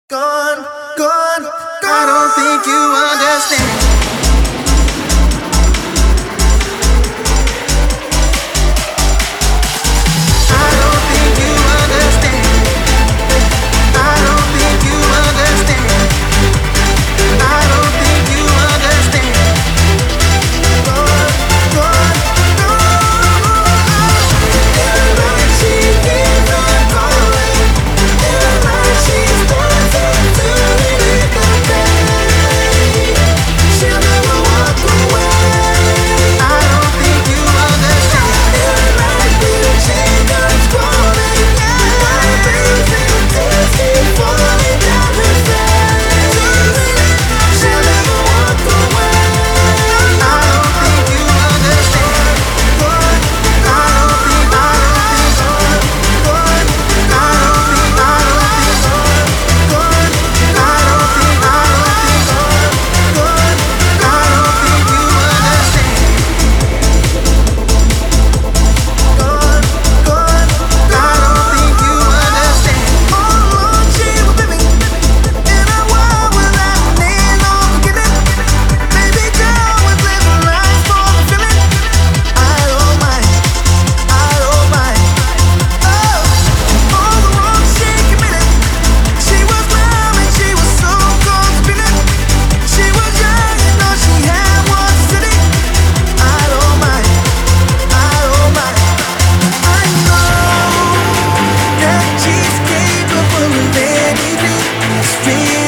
Gone, gone, I don't think you understand. I don't think you understand. I don't think you understand. I don't think you understand. Gone, gone, gone. Feel like she keeps on calling. Feel like she's dancing to the pain. She'll never walk away. I don't think you understand. Feel like the shingles crawling. My breathing tears keep falling down her face. She'll never walk away. I don't think you understand. Good. I don't think. I don't think. Good. I don't think. I don't think. Good. I don't think. I don't think. Good. I don't think you understand. Good. Good. I don't think you understand. All along she was living in a world without need or forgiving. Baby girl was living life for the feeling. I don't mind. I don't mind. Oh, all the wrongs she committed. She was dumb and she was so cold spinning. She was young and all she had was a city. I don't mind. I don't mind. I know that she's capable of anything. Straight